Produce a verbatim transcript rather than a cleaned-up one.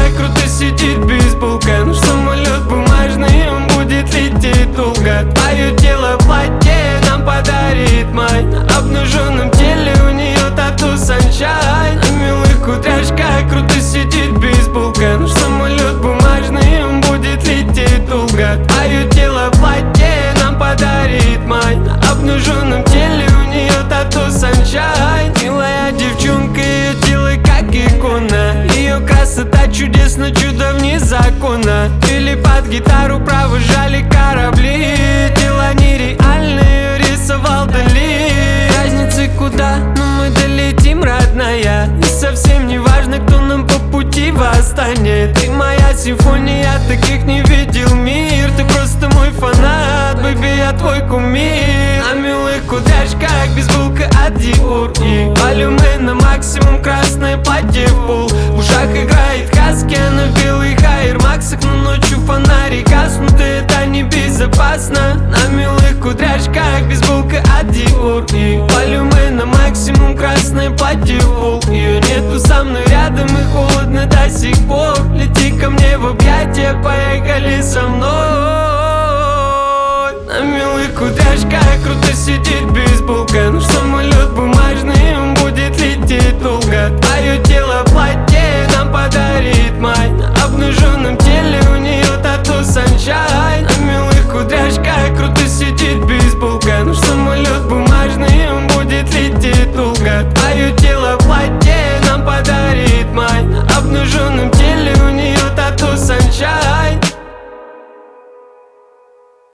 круто сидит бейсболка. Наш самолет бумажный, он будет лететь долго. Твое тело платье нам подарит май. На обнаженном теле у нее тату sunshine. На милых кудряшках круто сидит бейсболка. Наш самолет бумажный, он будет лететь долго. Твое тело платье нам подарит май. На обнаженном теле у нее тату sunshine. Милая девчонка, ее тело как икона. Ее красота чудесна, чудо вне закона. Или под гитару провожали корабли. Дела нереальные рисовал Дали. Разницы куда, но мы долетим, родная. И совсем не важно, кто нам по пути восстанет. Ты моя симфония, таких не видел мир. Ты просто мой фанат, бэби, я твой кумир. На милых кудряшках бейсболка от Dior. И волюме на максимум, красное платье в пол. В ушах играет хаски, она в белых аэрмаксах. Но ночью фонари гаснут, и это небезопасно. На милых кудряшках бейсболка от Dior. И волюме на максимум, красное платье в пол. Ее нету со мной рядом, и холодно до сих пор. Лети ко мне в объятия, поехали со мной. На милых кудряшках круто сидит бейсболка. Наш самолет бумажный, он будет лететь долго. Твое тело платье нам подарит май. На обнаженном